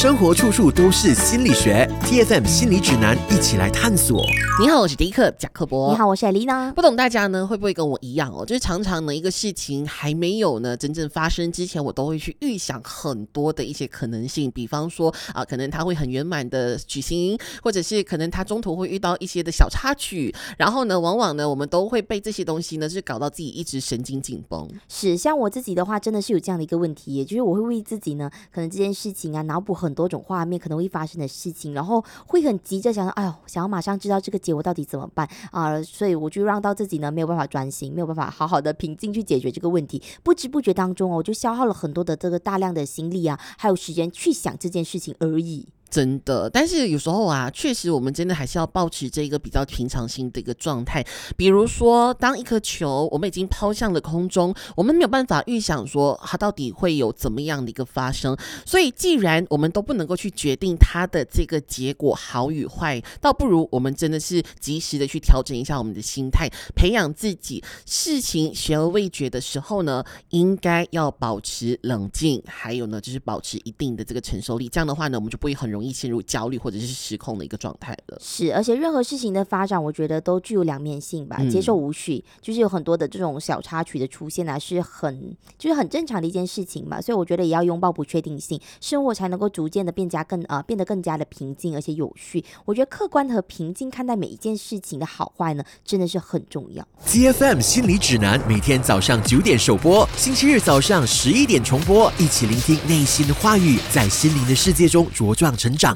生活处处都是心理学 ，TFM 心理指南，一起来探索。 你好，我是迪克贾克伯。 你好，我是艾丽娜。 不懂大家呢会不会跟我一样哦？就是常常呢一个事情还没有呢真正发生之前，我都会去预想很多的一些可能性，比方说可能它会很圆满的举行，或者是可能它中途会遇到一些的小插曲，然后呢，往往呢我们都会被这些东西呢就是搞到自己一直神经紧绷。 是，像我自己的话，真的是有这样的一个问题，也就是我会为自己呢，可能这件事情脑补很多种画面可能会发生的事情，然后会很急着想要马上知道这个结果到底怎么办所以我就让到自己呢没有办法专心，没有办法好好的平静去解决这个问题，不知不觉当中我就消耗了很多的这个大量的心力还有时间去想这件事情而已。 真的，但是有时候确实我们真的还是要保持这个比较平常心的一个状态。比如说，当一颗球我们已经抛向了空中，我们没有办法预想说它到底会有怎么样的一个发生，所以既然我们都不能够去决定它的这个结果好与坏，倒不如我们真的是及时的去调整一下我们的心态，培养自己事情悬而未决的时候呢，应该要保持冷静，还有呢就是保持一定的这个承受力，这样的话呢，我们就不会很容易陷入焦虑或者是失控的一个状态了。 是，而且任何事情的发展我觉得都具有两面性吧，接受无序，就是有很多的这种小插曲的出现是很正常的一件事情嘛，所以我觉得也要拥抱不确定性，生活才能够逐渐的变得更加的平静而且有序。我觉得客观和平静看待每一件事情的好坏呢，真的是很重要。 TFM 心理指南每天早上9点首播，星期日早上11点重播，一起聆听内心的话语，在心灵的世界中茁壮成长。